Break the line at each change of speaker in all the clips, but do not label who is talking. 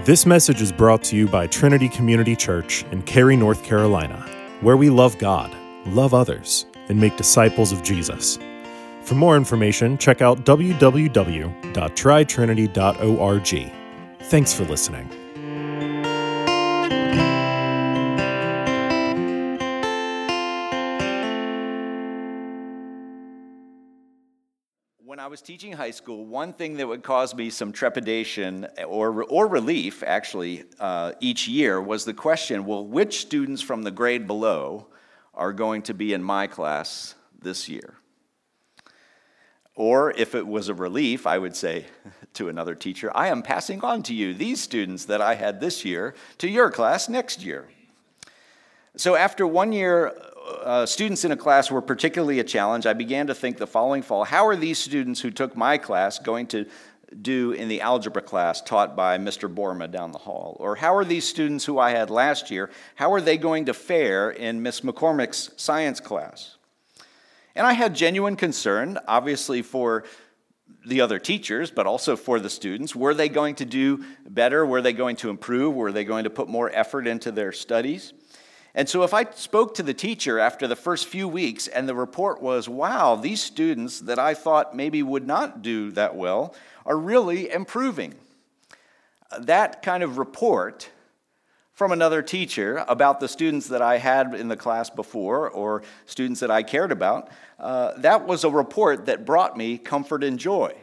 This message is brought to you by Trinity Community Church in Cary, North Carolina, where we love God, love others, and make disciples of Jesus. For more information, check out www.tritrinity.org. Thanks for listening.
When I was teaching high school, one thing that would cause me some trepidation or relief, actually, each year was the question, well, which students from the grade below are going to be in my class this year? Or if it was a relief, I would say to another teacher, I am passing on to you these students that I had this year to your class next year. So after 1 year, students in a class were particularly a challenge. I began to think the following fall, how are these students who took my class going to do in the algebra class taught by Mr. Borma down the hall? Or how are these students who I had last year, how are they going to fare in Miss McCormick's science class? And I had genuine concern, obviously for the other teachers, but also for the students. Were they going to do better? Were they going to improve? Were they going to put more effort into their studies? And so if I spoke to the teacher after the first few weeks and the report was, wow, these students that I thought maybe would not do that well are really improving. That kind of report from another teacher about the students that I had in the class before or students that I cared about, that was a report that brought me comfort and joy.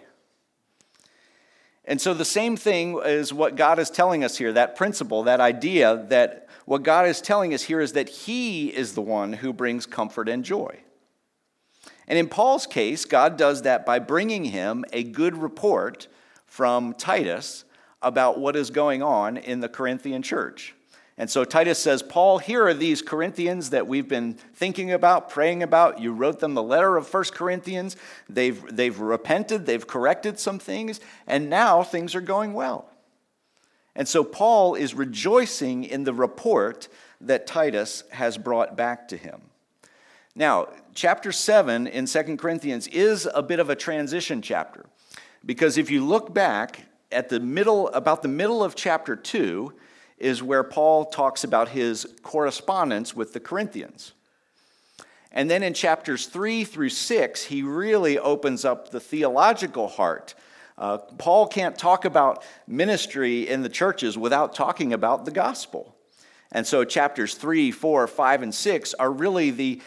And so the same thing is what God is telling us here, that principle, that idea that what God is telling us here is that He is the one who brings comfort and joy. And in Paul's case, God does that by bringing him a good report from Titus about what is going on in the Corinthian church. And so Titus says, Paul, here are these Corinthians that we've been thinking about, praying about. You wrote them the letter of 1 Corinthians. They've repented, they've corrected some things, and now things are going well. And so Paul is rejoicing in the report that Titus has brought back to him. Now, chapter 7 in 2 Corinthians is a bit of a transition chapter, because if you look back at about the middle of chapter 2 is where Paul talks about his correspondence with the Corinthians. And then in chapters 3 through 6, he really opens up the theological heart. Paul can't talk about ministry in the churches without talking about the gospel. And so chapters 3, 4, 5, and 6 are really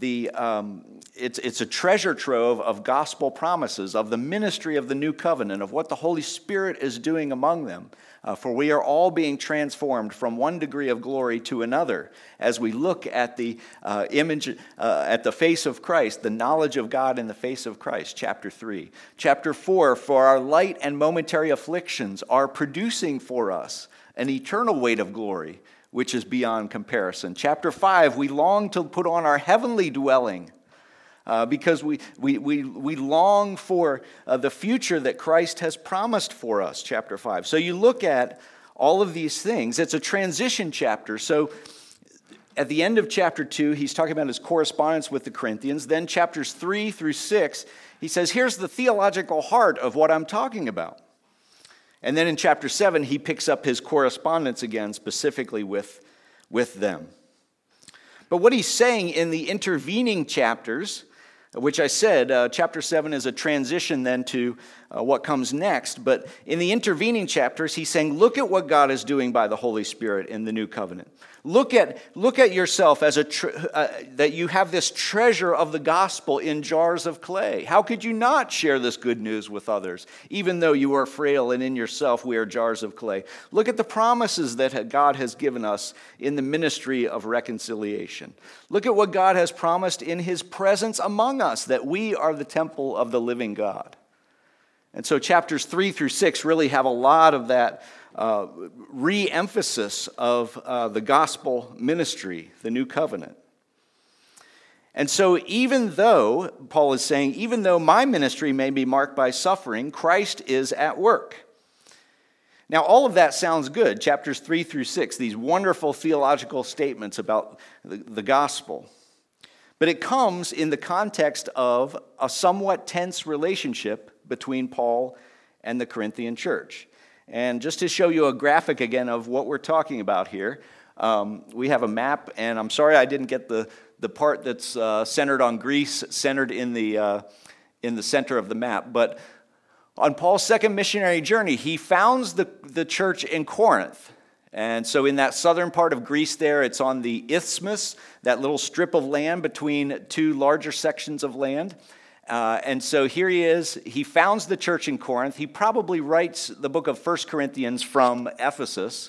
it's a treasure trove of gospel promises, of the ministry of the new covenant, of what the Holy Spirit is doing among them. For we are all being transformed from one degree of glory to another as we look at the image, at the face of Christ, the knowledge of God in the face of Christ, chapter 3. Chapter 4, for our light and momentary afflictions are producing for us an eternal weight of glory, which is beyond comparison. Chapter 5, we long to put on our heavenly dwelling, because we long for the future that Christ has promised for us, chapter 5. So you look at all of these things. It's a transition chapter. So at the end of chapter 2, he's talking about his correspondence with the Corinthians. Then chapters 3 through 6, he says, here's the theological heart of what I'm talking about. And then in chapter 7, he picks up his correspondence again, specifically with them. But what he's saying in the intervening chapters, which I said, chapter 7 is a transition then to what comes next. But in the intervening chapters, he's saying, look at what God is doing by the Holy Spirit in the new covenant. Look at yourself as that you have this treasure of the gospel in jars of clay. How could you not share this good news with others, even though you are frail and in yourself we are jars of clay? Look at the promises that God has given us in the ministry of reconciliation. Look at what God has promised in His presence among us, that we are the temple of the living God. And so chapters 3 through 6 really have a lot of that re-emphasis of the gospel ministry, the new covenant. And so even though, Paul is saying, even though my ministry may be marked by suffering, Christ is at work. Now, all of that sounds good, chapters 3 through 6, these wonderful theological statements about the gospel. But it comes in the context of a somewhat tense relationship between Paul and the Corinthian church. And just to show you a graphic again of what we're talking about here, we have a map, and I'm sorry I didn't get the part that's centered on Greece, centered in the center of the map. But on Paul's second missionary journey, he founds the church in Corinth. And so in that southern part of Greece there, it's on the isthmus, that little strip of land between two larger sections of land. And so here he is. He founds the church in Corinth. He probably writes the book of 1 Corinthians from Ephesus.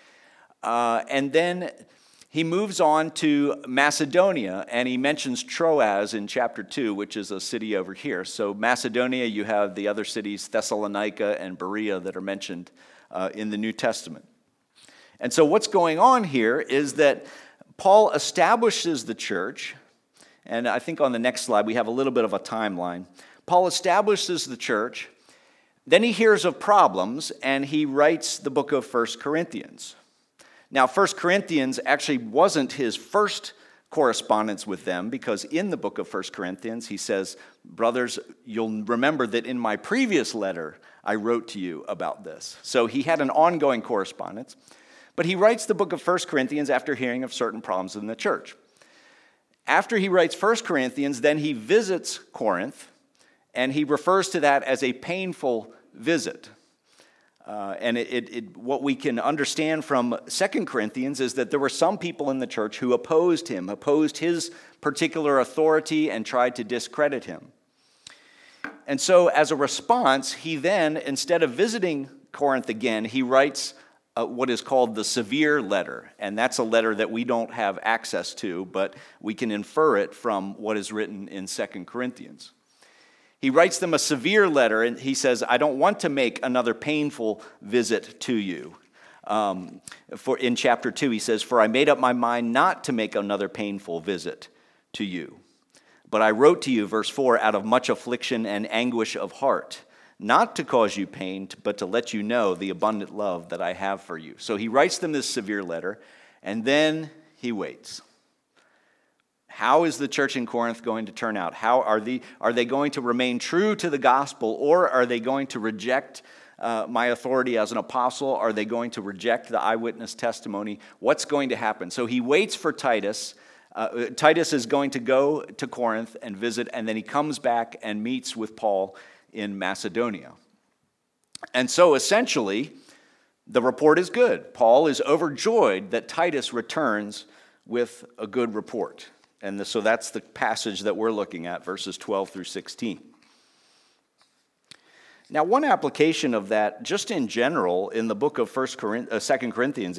And then he moves on to Macedonia, and he mentions Troas in chapter 2, which is a city over here. So Macedonia, you have the other cities, Thessalonica and Berea, that are mentioned in the New Testament. And so what's going on here is that Paul establishes the church, and I think on the next slide we have a little bit of a timeline. Paul establishes the church, then he hears of problems, and he writes the book of 1 Corinthians. Now, 1 Corinthians actually wasn't his first correspondence with them, because in the book of 1 Corinthians, he says, brothers, you'll remember that in my previous letter, I wrote to you about this. So he had an ongoing correspondence, but he writes the book of 1 Corinthians after hearing of certain problems in the church. After he writes 1 Corinthians, then he visits Corinth, and he refers to that as a painful visit. And what we can understand from 2 Corinthians is that there were some people in the church who opposed him, opposed his particular authority, and tried to discredit him. And so as a response, he then, instead of visiting Corinth again, he writes what is called the severe letter. And that's a letter that we don't have access to, but we can infer it from what is written in 2 Corinthians. He writes them a severe letter, and he says, I don't want to make another painful visit to you. In chapter 2, he says, for I made up my mind not to make another painful visit to you. But I wrote to you, verse 4, out of much affliction and anguish of heart, not to cause you pain, but to let you know the abundant love that I have for you. So he writes them this severe letter, and then he waits. How is the church in Corinth going to turn out? How are they going to remain true to the gospel, or are they going to reject my authority as an apostle? Are they going to reject the eyewitness testimony? What's going to happen? So he waits for Titus. Titus is going to go to Corinth and visit, and then he comes back and meets with Paul in Macedonia. And so essentially, the report is good. Paul is overjoyed that Titus returns with a good report. And so that's the passage that we're looking at, verses 12 through 16. Now, one application of that, just in general, in the book of 2 Corinthians,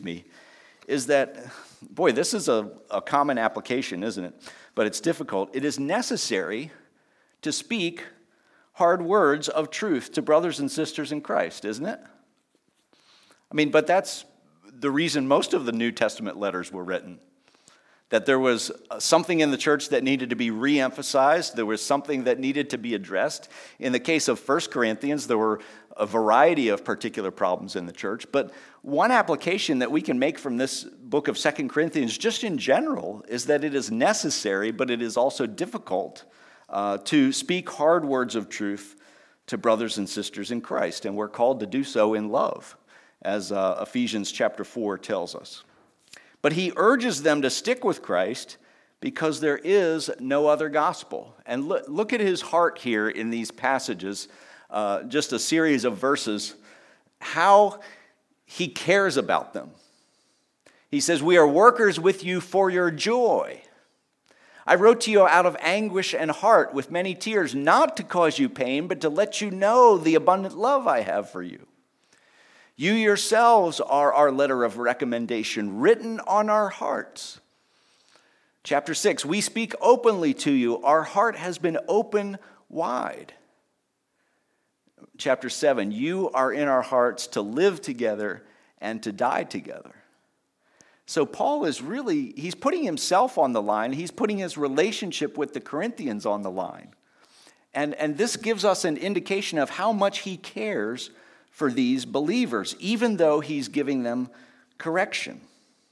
is that, boy, this is a common application, isn't it? But it's difficult. It is necessary to speak hard words of truth to brothers and sisters in Christ, isn't it? I mean, but that's the reason most of the New Testament letters were written. That there was something in the church that needed to be re-emphasized. There was something that needed to be addressed. In the case of 1 Corinthians, there were a variety of particular problems in the church. But one application that we can make from this book of 2 Corinthians, just in general, is that it is necessary, but it is also difficult to speak hard words of truth to brothers and sisters in Christ. And we're called to do so in love, as Ephesians chapter 4 tells us. But he urges them to stick with Christ because there is no other gospel. And look at his heart here in these passages, just a series of verses, how he cares about them. He says, we are workers with you for your joy. I wrote to you out of anguish and heart with many tears, not to cause you pain, but to let you know the abundant love I have for you. You yourselves are our letter of recommendation, written on our hearts. Chapter 6, we speak openly to you. Our heart has been open wide. Chapter 7, you are in our hearts to live together and to die together. So Paul is he's putting himself on the line. He's putting his relationship with the Corinthians on the line. And this gives us an indication of how much he cares for these believers, even though he's giving them correction.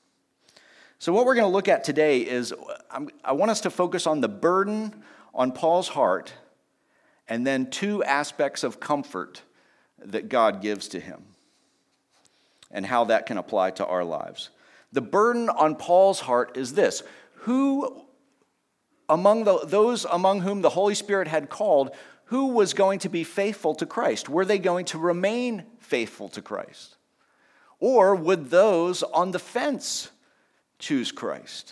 So what we're going to look at today is, I want us to focus on the burden on Paul's heart, and then two aspects of comfort that God gives to him and how that can apply to our lives. The burden on Paul's heart is this: who among those among whom the Holy Spirit had called, who was going to be faithful to Christ? Were they going to remain faithful to Christ? Or would those on the fence choose Christ?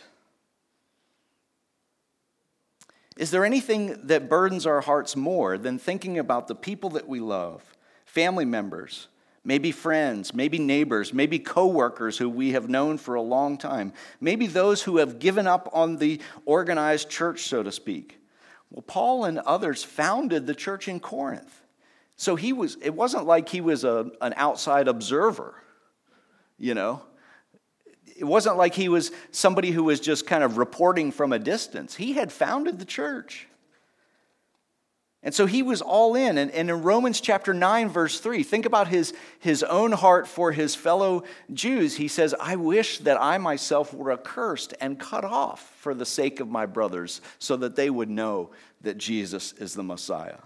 Is there anything that burdens our hearts more than thinking about the people that we love, family members, maybe friends, maybe neighbors, maybe coworkers who we have known for a long time, maybe those who have given up on the organized church, so to speak? Well, Paul and others founded the church in Corinth. So it wasn't like he was an outside observer, you know. It wasn't like he was somebody who was just kind of reporting from a distance. He had founded the church. And so he was all in. And in Romans chapter 9, verse 3, think about his own heart for his fellow Jews. He says, I wish that I myself were accursed and cut off for the sake of my brothers, so that they would know that Jesus is the Messiah.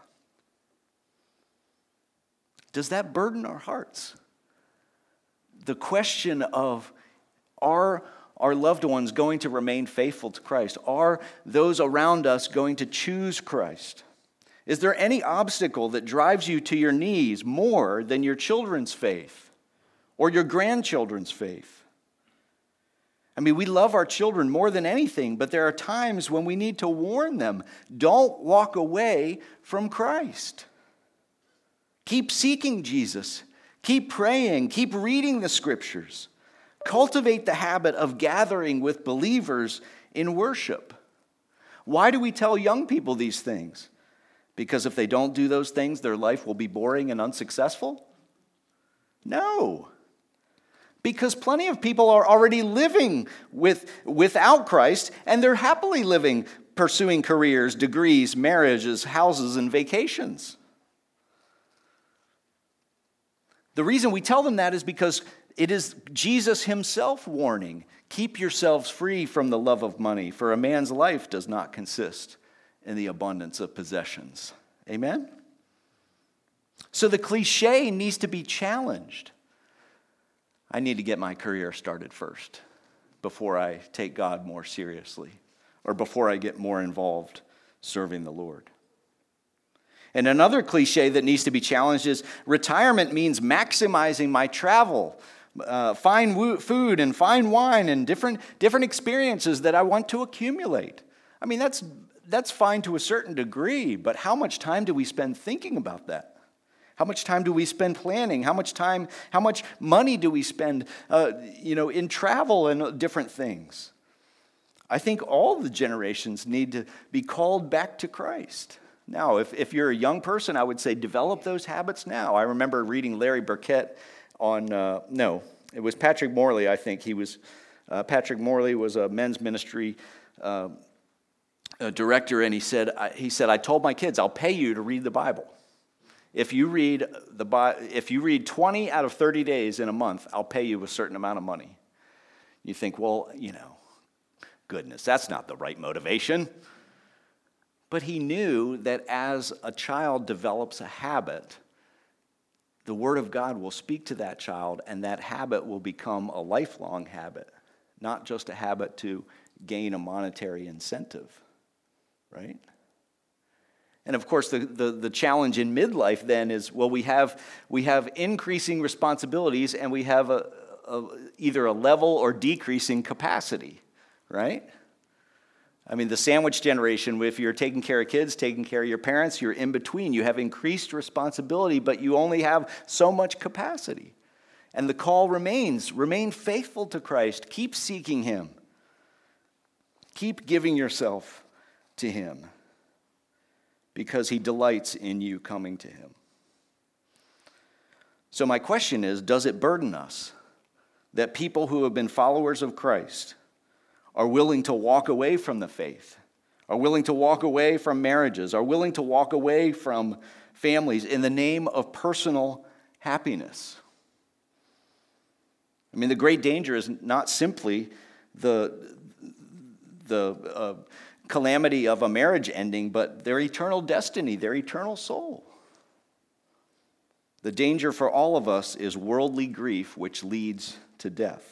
Does that burden our hearts? The question of, are our loved ones going to remain faithful to Christ? Are those around us going to choose Christ? Is there any obstacle that drives you to your knees more than your children's faith or your grandchildren's faith? I mean, we love our children more than anything, but there are times when we need to warn them, don't walk away from Christ. Keep seeking Jesus. Keep praying. Keep reading the scriptures. Cultivate the habit of gathering with believers in worship. Why do we tell young people these things? Because if they don't do those things, their life will be boring and unsuccessful? No. Because plenty of people are already living without Christ, and they're happily living, pursuing careers, degrees, marriages, houses, and vacations. The reason we tell them that is because it is Jesus himself warning, keep yourselves free from the love of money, for a man's life does not consist in the abundance of possessions. Amen? So the cliche needs to be challenged. I need to get my career started first before I take God more seriously, or before I get more involved serving the Lord. And another cliche that needs to be challenged is retirement means maximizing my travel, fine food and fine wine and different experiences that I want to accumulate. I mean, that's fine to a certain degree, but how much time do we spend thinking about that? How much time do we spend planning? How much money do we spend, in travel and different things? I think all the generations need to be called back to Christ. Now, if you're a young person, I would say develop those habits now. I remember reading Larry Burkett it was Patrick Morley, I think. Patrick Morley was a men's ministry director, and he said, I told my kids, I'll pay you to read the Bible. If you read 20 out of 30 days in a month, I'll pay you a certain amount of money. You think, well, goodness, that's not the right motivation. But he knew that as a child develops a habit, the Word of God will speak to that child, and that habit will become a lifelong habit, not just a habit to gain a monetary incentive, right? And of course, the challenge in midlife then is, well, we have increasing responsibilities, and we have either a level or decreasing capacity, right? I mean, the sandwich generation, if you're taking care of kids, taking care of your parents, you're in between. You have increased responsibility, but you only have so much capacity. And the call remains, remain faithful to Christ. Keep seeking him. Keep giving yourself to him, because he delights in you coming to him. So my question is, does it burden us that people who have been followers of Christ are willing to walk away from the faith, are willing to walk away from marriages, are willing to walk away from families in the name of personal happiness? I mean, the great danger is not simply the calamity of a marriage ending, but their eternal destiny, their eternal soul. The danger for all of us is worldly grief, which leads to death.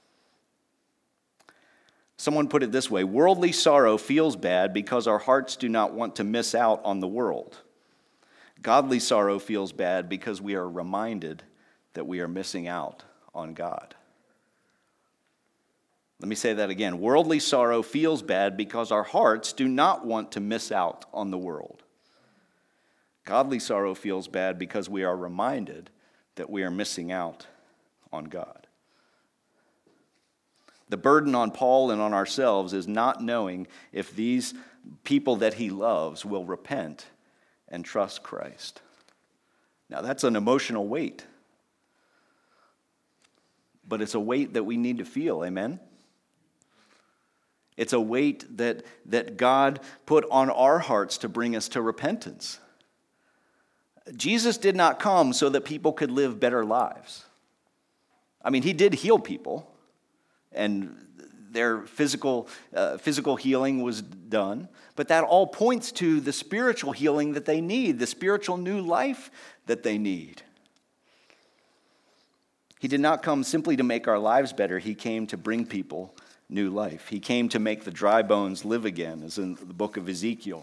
Someone put it this way: worldly sorrow feels bad because our hearts do not want to miss out on the world. Godly sorrow feels bad because we are reminded that we are missing out on God. Let me say that again. Worldly sorrow feels bad because our hearts do not want to miss out on the world. Godly sorrow feels bad because we are reminded that we are missing out on God. The burden on Paul and on ourselves is not knowing if these people that he loves will repent and trust Christ. Now, that's an emotional weight, but it's a weight that we need to feel, amen? It's a weight that God put on our hearts to bring us to repentance. Jesus did not come so that people could live better lives. I mean, he did heal people, and their physical healing was done, but that all points to the spiritual healing that they need, the spiritual new life that they need. He did not come simply to make our lives better. He came to bring people new life. He came to make the dry bones live again, as in the book of Ezekiel.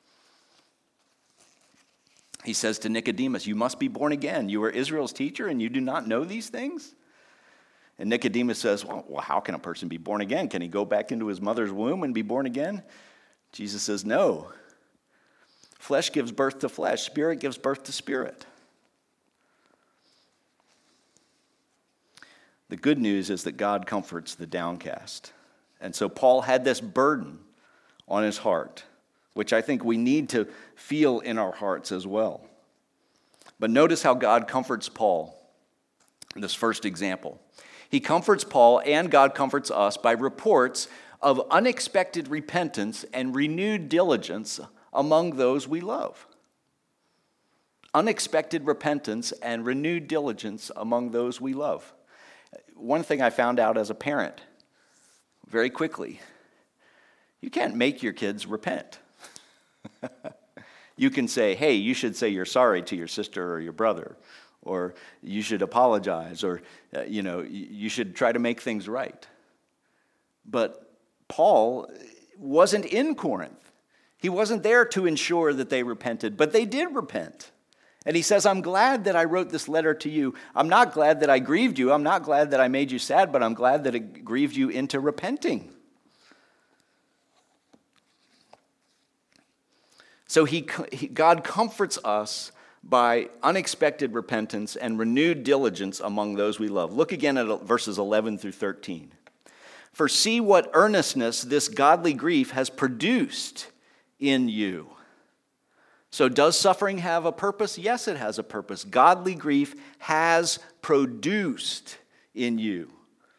He says to Nicodemus, "You must be born again. You are Israel's teacher, and you do not know these things?" And Nicodemus says, well, how can a person be born again? Can he go back into his mother's womb and be born again? Jesus says, no. Flesh gives birth to flesh. Spirit gives birth to spirit. The good news is that God comforts the downcast. And so Paul had this burden on his heart, which I think we need to feel in our hearts as well. But notice how God comforts Paul in this first example. He comforts Paul, and God comforts us by reports of unexpected repentance and renewed diligence among those we love. Unexpected repentance and renewed diligence among those we love. One thing I found out as a parent very quickly: you can't make your kids repent. You can say, hey, you should say you're sorry to your sister or your brother, or you should apologize, or you should try to make things right. But Paul wasn't in Corinth. He wasn't there to ensure that they repented, but they did repent. And he says, I'm glad that I wrote this letter to you. I'm not glad that I grieved you. I'm not glad that I made you sad, but I'm glad that it grieved you into repenting. So God comforts us by unexpected repentance and renewed diligence among those we love. Look again at verses 11 through 13. For see what earnestness this godly grief has produced in you. So does suffering have a purpose? Yes, it has a purpose. Godly grief has produced in you.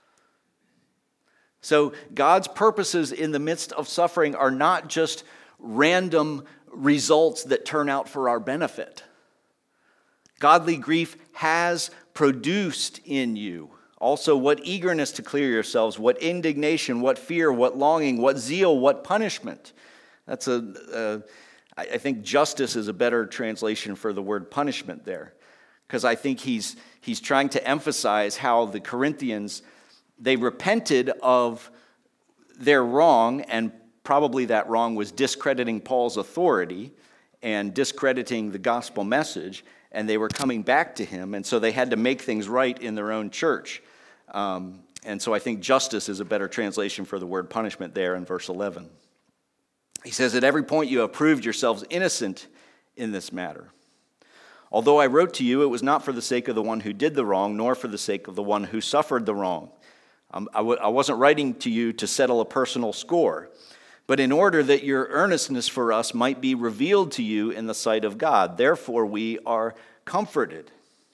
So God's purposes in the midst of suffering are not just random results that turn out for our benefit. Godly grief has produced in you also what eagerness to clear yourselves, what indignation, what fear, what longing, what zeal, what punishment. That's I think justice is a better translation for the word punishment there, because I think he's trying to emphasize how the Corinthians, they repented of their wrong, and probably that wrong was discrediting Paul's authority and discrediting the gospel message, and they were coming back to him, and so they had to make things right in their own church. And so I think justice is a better translation for the word punishment there in verse 11. He says, at every point you have proved yourselves innocent in this matter. Although I wrote to you, it was not for the sake of the one who did the wrong, nor for the sake of the one who suffered the wrong. I wasn't writing to you to settle a personal score, but in order that your earnestness for us might be revealed to you in the sight of God. Therefore we are comforted.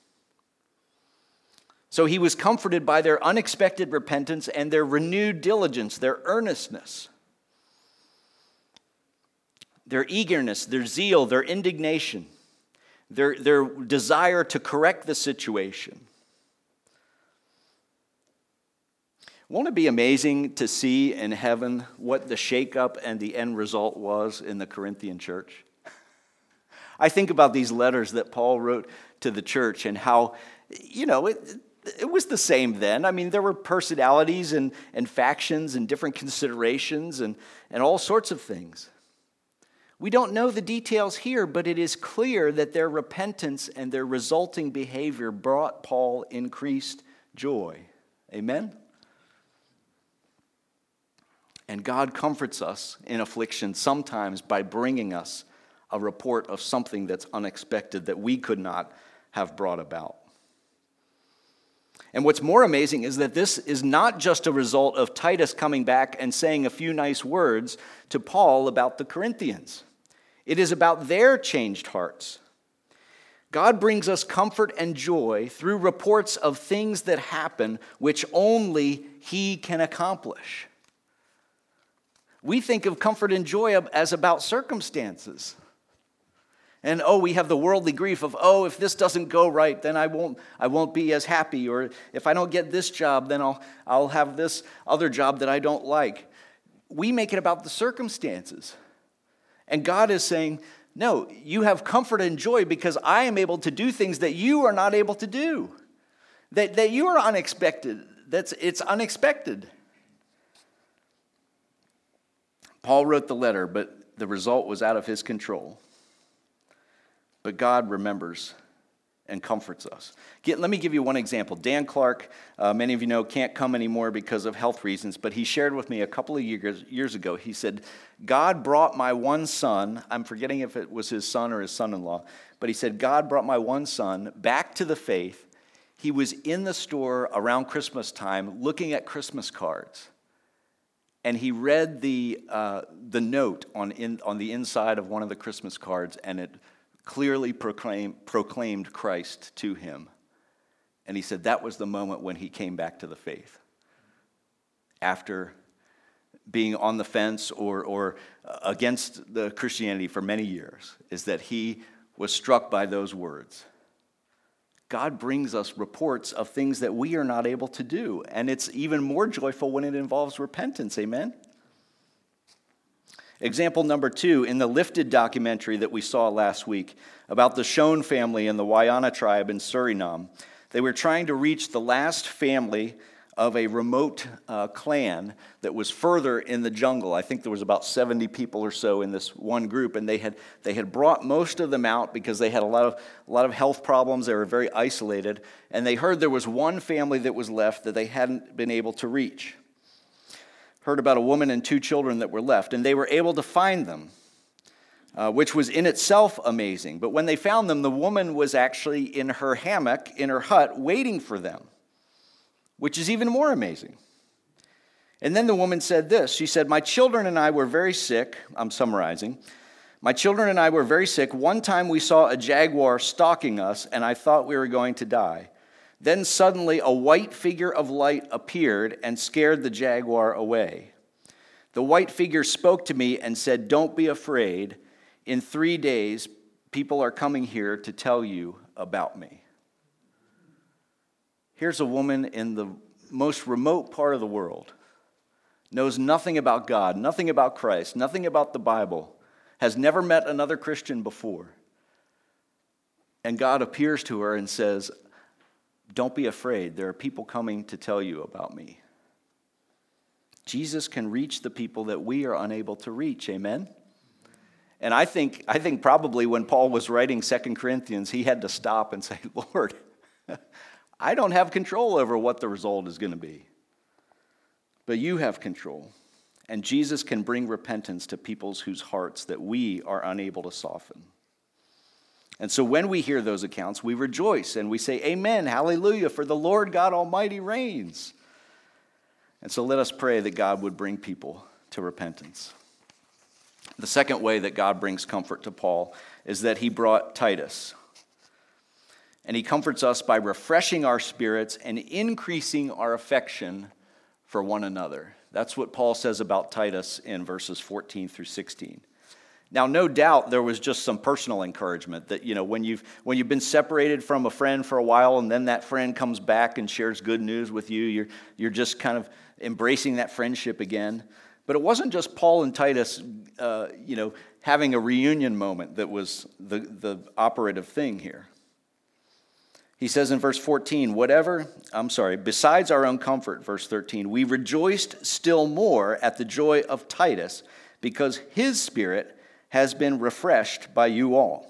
So he was comforted by their unexpected repentance and their renewed diligence, their earnestness, their eagerness, their zeal, their indignation, their desire to correct the situation. Won't it be amazing to see in heaven what the shakeup and the end result was in the Corinthian church? I think about these letters that Paul wrote to the church and how, it was the same then. I mean, there were personalities and factions and different considerations and all sorts of things. We don't know the details here, but it is clear that their repentance and their resulting behavior brought Paul increased joy. Amen? And God comforts us in affliction sometimes by bringing us a report of something that's unexpected that we could not have brought about. And what's more amazing is that this is not just a result of Titus coming back and saying a few nice words to Paul about the Corinthians. It is about their changed hearts. God brings us comfort and joy through reports of things that happen which only He can accomplish. We think of comfort and joy as about circumstances. And we have the worldly grief of, if this doesn't go right, then I won't be as happy. Or if I don't get this job, then I'll have this other job that I don't like. We make it about the circumstances. And God is saying, no, you have comfort and joy because I am able to do things that you are not able to do. That you are unexpected. It's unexpected. Paul wrote the letter, but the result was out of his control. But God remembers and comforts us. Let me give you one example. Dan Clark, many of you know, can't come anymore because of health reasons, but he shared with me a couple of years ago. He said, God brought my one son, I'm forgetting if it was his son or his son-in-law, but he said, God brought my one son back to the faith. He was in the store around Christmas time looking at Christmas cards. And he read the note on the inside of one of the Christmas cards, and it clearly proclaimed Christ to him. And he said that was the moment when he came back to the faith. After being on the fence or against the Christianity for many years, is that he was struck by those words. God brings us reports of things that we are not able to do. And it's even more joyful when it involves repentance. Amen? Example number 2, in the Lifted documentary that we saw last week about the Shone family and the Wayana tribe in Suriname, they were trying to reach the last family of a remote clan that was further in the jungle. I think there was about 70 people or so in this one group, and they had brought most of them out because they had a lot of health problems. They were very isolated, and they heard there was one family that was left that they hadn't been able to reach. Heard about a woman and 2 children that were left, and they were able to find them, which was in itself amazing. But when they found them, the woman was actually in her hammock, in her hut, waiting for them, which is even more amazing. And then the woman said this. She said, my children and I were very sick. I'm summarizing. My children and I were very sick. One time we saw a jaguar stalking us, and I thought we were going to die. Then suddenly a white figure of light appeared and scared the jaguar away. The white figure spoke to me and said, don't be afraid. In 3 days, people are coming here to tell you about me. Here's a woman in the most remote part of the world, knows nothing about God, nothing about Christ, nothing about the Bible, has never met another Christian before. And God appears to her and says, don't be afraid. There are people coming to tell you about me. Jesus can reach the people that we are unable to reach. Amen? And I think probably when Paul was writing 2 Corinthians, he had to stop and say, Lord, I don't have control over what the result is going to be. But you have control. And Jesus can bring repentance to people's whose hearts that we are unable to soften. And so when we hear those accounts, we rejoice and we say, amen, hallelujah, for the Lord God Almighty reigns. And so let us pray that God would bring people to repentance. The second way that God brings comfort to Paul is that he brought Titus. And he comforts us by refreshing our spirits and increasing our affection for one another. That's what Paul says about Titus in verses 14 through 16. Now, no doubt there was just some personal encouragement that, when you've been separated from a friend for a while and then that friend comes back and shares good news with you, you're just kind of embracing that friendship again. But it wasn't just Paul and Titus, having a reunion moment that was the operative thing here. He says in verse 14, besides our own comfort, verse 13, we rejoiced still more at the joy of Titus because his spirit has been refreshed by you all.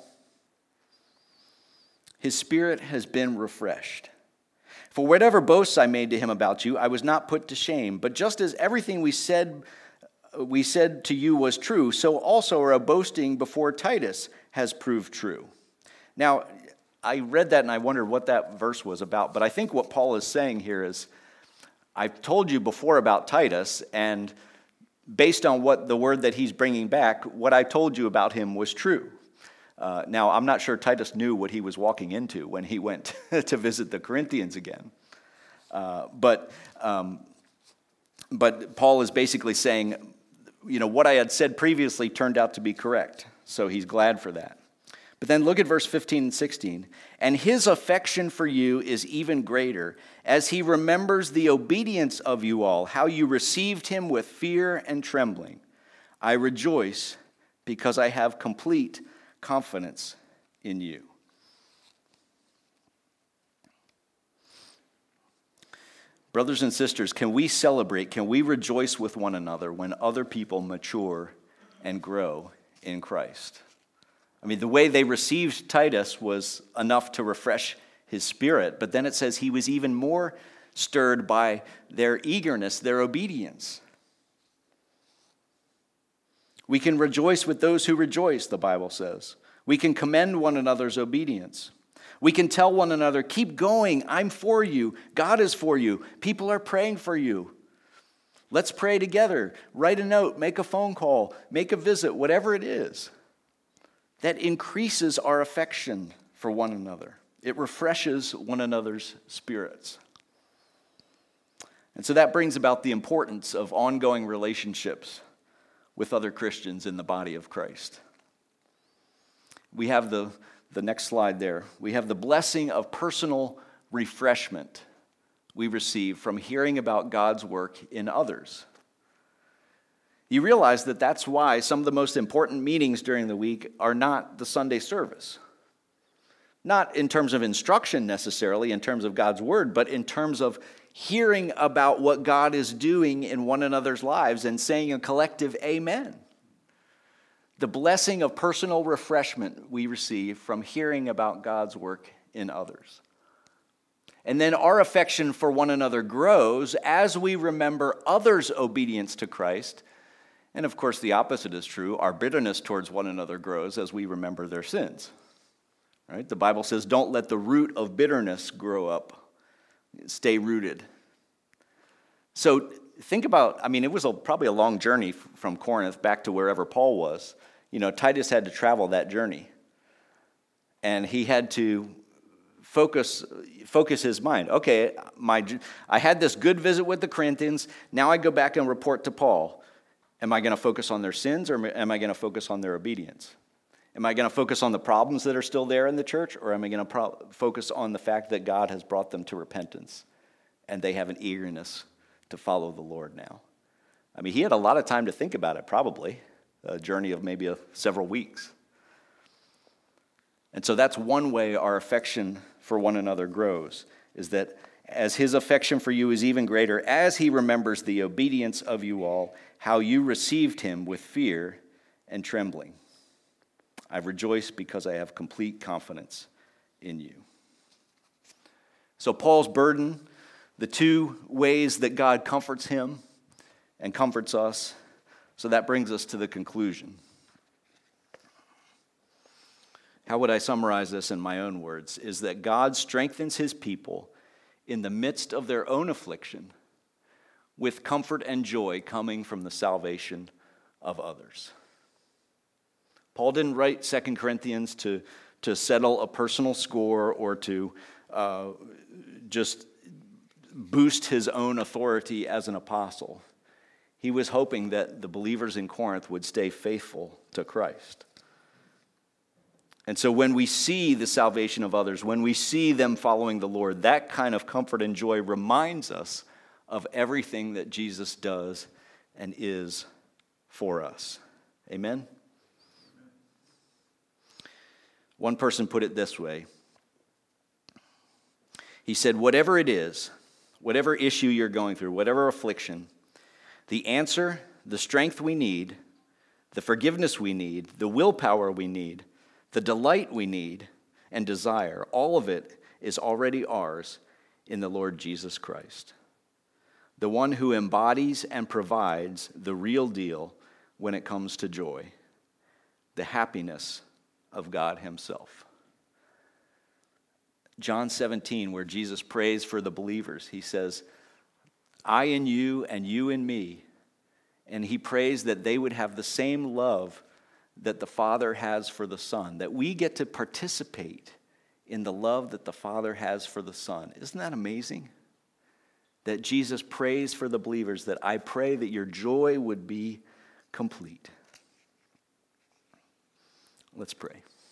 His spirit has been refreshed. For whatever boasts I made to him about you, I was not put to shame. But just as everything we said to you was true, so also our boasting before Titus has proved true. Now, I read that and I wondered what that verse was about. But I think what Paul is saying here is, I've told you before about Titus, and based on what the word that he's bringing back, what I told you about him was true. Now, I'm not sure Titus knew what he was walking into when he went to visit the Corinthians again. But Paul is basically saying, what I had said previously turned out to be correct. So he's glad for that. But then look at verse 15 and 16. And his affection for you is even greater, as he remembers the obedience of you all, how you received him with fear and trembling. I rejoice because I have complete confidence in you. Brothers and sisters, can we celebrate, can we rejoice with one another when other people mature and grow in Christ? I mean, the way they received Titus was enough to refresh his spirit, but then it says he was even more stirred by their eagerness, their obedience. We can rejoice with those who rejoice, the Bible says. We can commend one another's obedience. We can tell one another, keep going, I'm for you, God is for you, people are praying for you. Let's pray together, write a note, make a phone call, make a visit, whatever it is. That increases our affection for one another. It refreshes one another's spirits. And so that brings about the importance of ongoing relationships with other Christians in the body of Christ. We have the next slide there. We have the blessing of personal refreshment we receive from hearing about God's work in others. You realize that that's why some of the most important meetings during the week are not the Sunday service. Not in terms of instruction necessarily, in terms of God's word, but in terms of hearing about what God is doing in one another's lives and saying a collective amen. The blessing of personal refreshment we receive from hearing about God's work in others. And then our affection for one another grows as we remember others' obedience to Christ. And of course, the opposite is true. Our bitterness towards one another grows as we remember their sins. Right? The Bible says, don't let the root of bitterness grow up. Stay rooted. So think about, it was probably a long journey from Corinth back to wherever Paul was. Titus had to travel that journey. And he had to focus his mind. Okay, I had this good visit with the Corinthians. Now I go back and report to Paul. Am I going to focus on their sins, or am I going to focus on their obedience? Am I going to focus on the problems that are still there in the church, or am I going to focus on the fact that God has brought them to repentance and they have an eagerness to follow the Lord now? He had a lot of time to think about it, probably, a journey of maybe several weeks. And so that's one way our affection for one another grows, is that as his affection for you is even greater, as he remembers the obedience of you all, how you received him with fear and trembling. I rejoice because I have complete confidence in you. So Paul's burden, the two ways that God comforts him and comforts us, so that brings us to the conclusion. How would I summarize this in my own words? Is that God strengthens his people in the midst of their own affliction with comfort and joy coming from the salvation of others. Paul didn't write 2 Corinthians to settle a personal score or to just boost his own authority as an apostle. He was hoping that the believers in Corinth would stay faithful to Christ. And so when we see the salvation of others, when we see them following the Lord, that kind of comfort and joy reminds us of everything that Jesus does and is for us. Amen? One person put it this way: He said, whatever it is, whatever issue you're going through, whatever affliction, the answer, the strength we need, the forgiveness we need, the willpower we need, the delight we need and desire, all of it is already ours in the Lord Jesus Christ, the one who embodies and provides the real deal when it comes to joy, the happiness of God himself. John 17, where Jesus prays for the believers, he says, I in you and you in me. And he prays that they would have the same love that the Father has for the Son, that we get to participate in the love that the Father has for the Son. Isn't that amazing? That Jesus prays for the believers, that I pray that your joy would be complete. Let's pray.